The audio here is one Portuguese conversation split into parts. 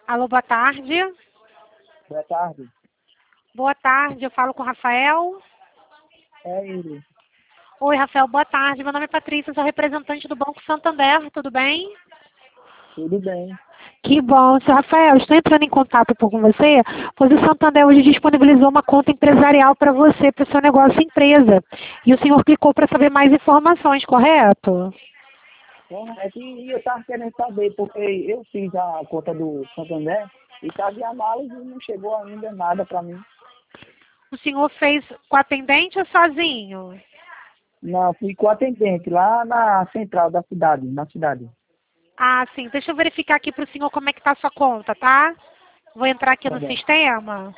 Alô, boa tarde. Boa tarde. Boa tarde, eu falo com o Rafael. É ele. Oi, Rafael, boa tarde. Meu nome é Patrícia, sou representante do Banco Santander, tudo bem? Tudo bem. Que bom, seu Rafael, estou entrando em contato com você, pois o Santander hoje disponibilizou uma conta empresarial para você, para o seu negócio empresa. E o senhor clicou para saber mais informações, correto? Correto. E eu estava querendo saber, porque eu fiz a conta do Santander e estava em análise e não chegou ainda nada para mim. O senhor fez com atendente ou sozinho? Não, fui com o atendente lá na central da cidade, na cidade. Ah, sim. Deixa eu verificar aqui para o senhor como é que está a sua conta, tá? Vou entrar aqui Tá no bom. sistema.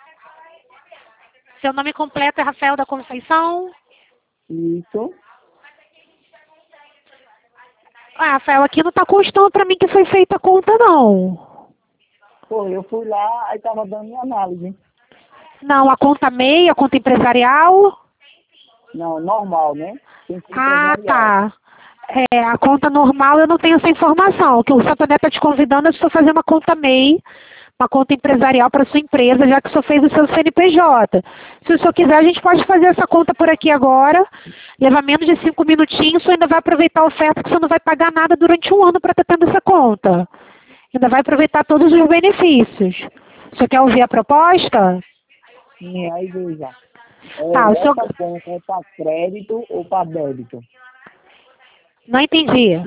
Seu nome completo é Rafael da Conceição? Isso. Ah, Rafael, aqui não está constando para mim que foi feita a conta, não. Pô, eu fui lá, aí estava dando uma análise. Não, a conta MEI, a conta empresarial? Não, normal, né? Tem que ser Ah, empresarial. tá. É, a conta normal eu não tenho essa informação. O que o Santander está te convidando é para fazer uma conta MEI, uma conta empresarial para sua empresa, já que o senhor fez o seu CNPJ. Se o senhor quiser, a gente pode fazer essa conta por aqui agora. Leva menos de 5 minutinhos, o senhor ainda vai aproveitar a oferta, que o senhor não vai pagar nada durante um ano para estar tendo essa conta. Ainda vai aproveitar todos os benefícios. O senhor quer ouvir a proposta? Sim, aí veja. Tá, o senhor... Essa conta é para crédito ou para débito? Não entendi.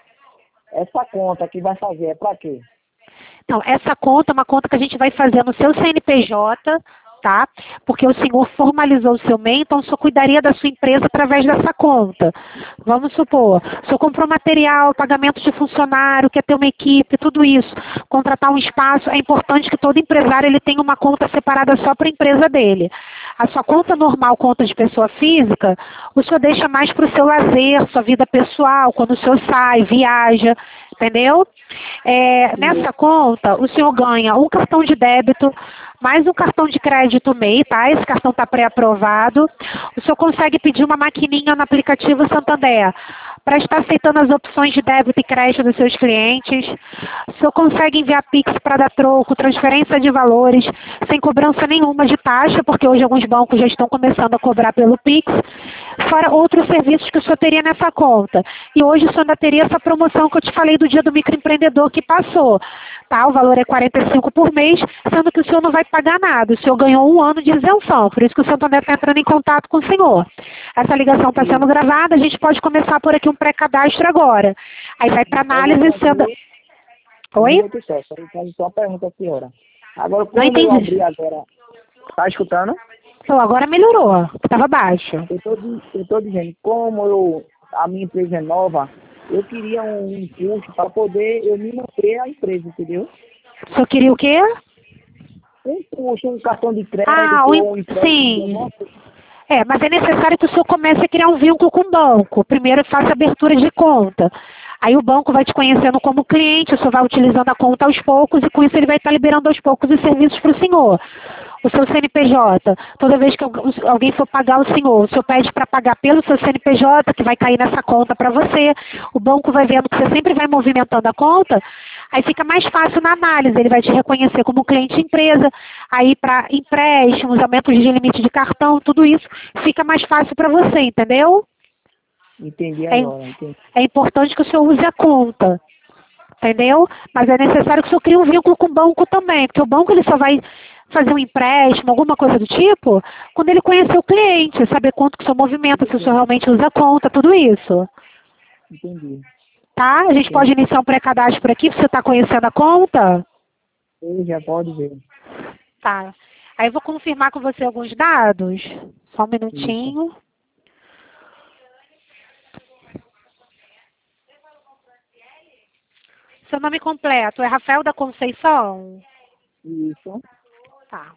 Essa conta que vai fazer é para quê? Então, essa conta é uma conta que a gente vai fazer no seu CNPJ, tá? Porque o senhor formalizou o seu MEI, então o senhor cuidaria da sua empresa através dessa conta. Vamos supor, o senhor comprou material, pagamento de funcionário, quer ter uma equipe, tudo isso, contratar um espaço, é importante que todo empresário ele tenha uma conta separada só para a empresa dele. A sua conta normal, conta de pessoa física, o senhor deixa mais para o seu lazer, sua vida pessoal, quando o senhor sai, viaja, entendeu? Nessa conta, o senhor ganha um cartão de débito, mais um cartão de crédito MEI, tá? Esse cartão está pré-aprovado. O senhor consegue pedir uma maquininha no aplicativo Santander para estar aceitando as opções de débito e crédito dos seus clientes. O senhor consegue enviar Pix para dar troco, transferência de valores, sem cobrança nenhuma de taxa, porque hoje alguns bancos já estão começando a cobrar pelo Pix, fora outros serviços que o senhor teria nessa conta. E hoje o senhor ainda teria essa promoção que eu te falei do dia do microempreendedor que passou. Tá? O valor é 45 por mês, sendo que o senhor não vai pagar nada. O senhor ganhou um ano de isenção, por isso que o Santander está entrando em contato com o senhor. Essa ligação está sendo gravada, a gente pode começar por aqui um pré-cadastro agora. Aí vai para análise sendo... Oi? Muito só fazer só uma pergunta, senhora. Agora, Não como eu entendi. abri agora... Tá escutando? Então, agora melhorou, estava baixo. Eu tô dizendo, a minha empresa é nova, eu queria um curso para poder eu me manter a empresa, entendeu? O senhor queria o quê? Um curso, um cartão de crédito, Ah, ou um empréstimo. sim. Mas é necessário que o senhor comece a criar um vínculo com o banco. Primeiro faça abertura de conta. Aí o banco vai te conhecendo como cliente, o senhor vai utilizando a conta aos poucos e com isso ele vai estar liberando aos poucos os serviços para o senhor. O seu CNPJ, toda vez que alguém for pagar o senhor pede para pagar pelo seu CNPJ, que vai cair nessa conta para você. O banco vai vendo que você sempre vai movimentando a conta, aí fica mais fácil na análise, ele vai te reconhecer como cliente empresa, aí para empréstimos, aumentos de limite de cartão, tudo isso fica mais fácil para você, entendeu? Entendi É, agora, entendi. é importante que o senhor use a conta, entendeu? Mas é necessário que o senhor crie um vínculo com o banco também, porque o banco ele só vai fazer um empréstimo, alguma coisa do tipo, quando ele conhecer o cliente, saber quanto que o senhor movimenta, se o senhor realmente usa a conta, tudo isso. Entendi. Tá? A gente pode iniciar um pré-cadastro por aqui, se você está conhecendo a conta? Você já pode ver. Tá. Aí eu vou confirmar com você alguns dados. Só um Isso. minutinho. Seu nome completo é Rafael da Conceição? Isso. Tá.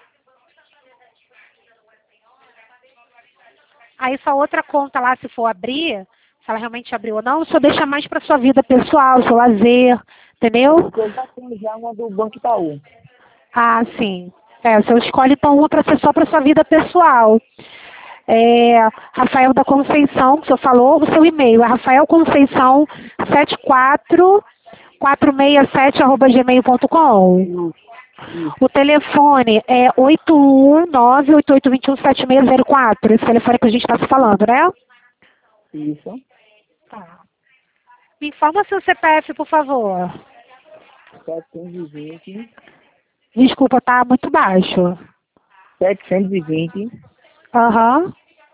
Aí sua outra conta lá, se for abrir, se ela realmente abriu ou não, só deixa mais para sua vida pessoal, seu lazer, entendeu? Porque eu já tenho já uma do Banco Itaú. Ah, sim. O senhor escolhe então uma para ser só para sua vida pessoal. Rafael da Conceição, que o senhor falou, o seu e-mail é rafaelconceição74 467@gmail.com. O telefone é 819-8821-7604. Esse telefone que a gente está se falando, né? Isso. Tá. Me informa seu CPF, por favor. 720. Desculpa, tá muito baixo. 720. Aham.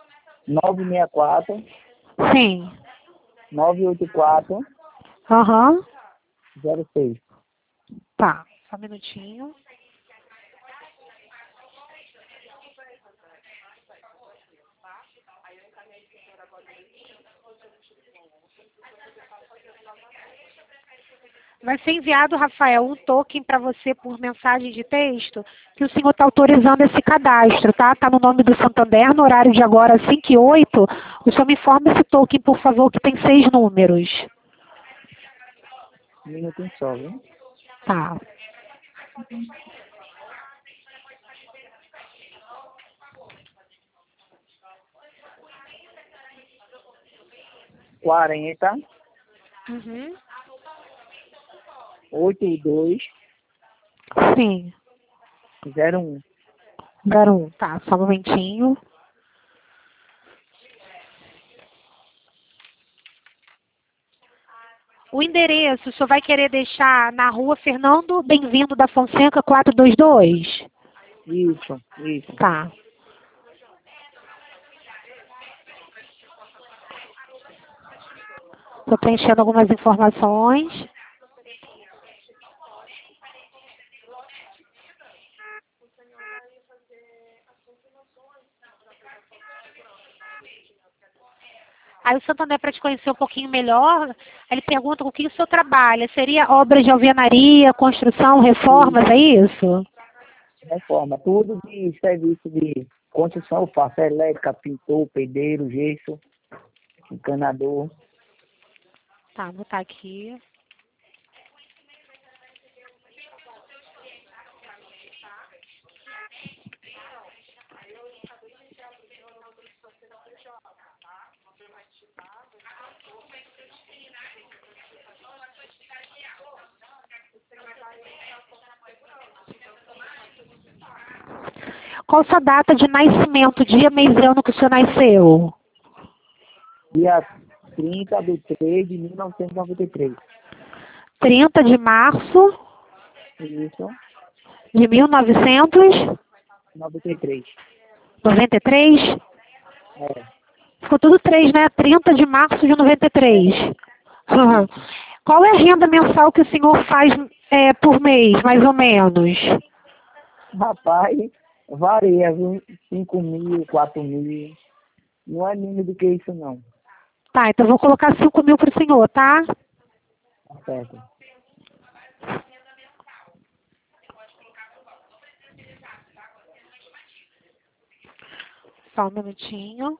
964. Sim. 984. Aham. 06. Tá. Só um minutinho. Vai ser enviado, Rafael, um token para você por mensagem de texto que o senhor está autorizando esse cadastro, tá? Está no nome do Santander, no horário de agora, 5 e 8. O senhor me informa esse token, por favor, que tem 6 números. Um minutinho só, viu? Tá. Quarenta. Uhum. 82. Sim. 01. 01. Tá, só um momentinho. O endereço, o senhor vai querer deixar na rua Fernando Bem-vindo da Fonseca 422? Isso, isso. Tá. Estou preenchendo algumas informações. Aí o Santander, para te conhecer um pouquinho melhor, ele pergunta com o que o senhor trabalha. Seria obras de alvenaria, construção, reformas, é isso? Reforma. Tudo de serviço de construção eu faço. Elétrica, pintor, pedreiro, gesso, encanador. Tá, vou botar aqui. Qual sua data de nascimento, dia, mês e ano que o senhor nasceu? Dia 30/3/1993. 30 de março Isso. de 1993? 93. É. Ficou tudo 3, né? 30 de março de 93. Uhum. Qual é a renda mensal que o senhor faz por mês, mais ou menos? Rapaz, varia, viu? 5.000, 4.000. Não é mínimo do que isso, não. Tá, então eu vou colocar 5 mil para o senhor, tá? Tá certo. Só um minutinho.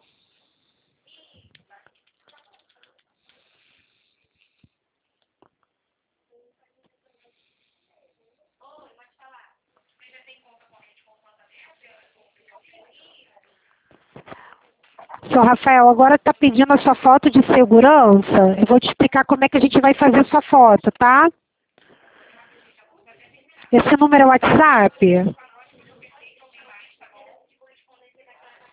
Senhor Rafael, agora está pedindo a sua foto de segurança. Eu vou te explicar como é que a gente vai fazer a sua foto, tá? Esse número é o WhatsApp?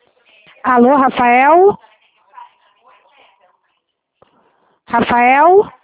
Alô, Rafael? Rafael?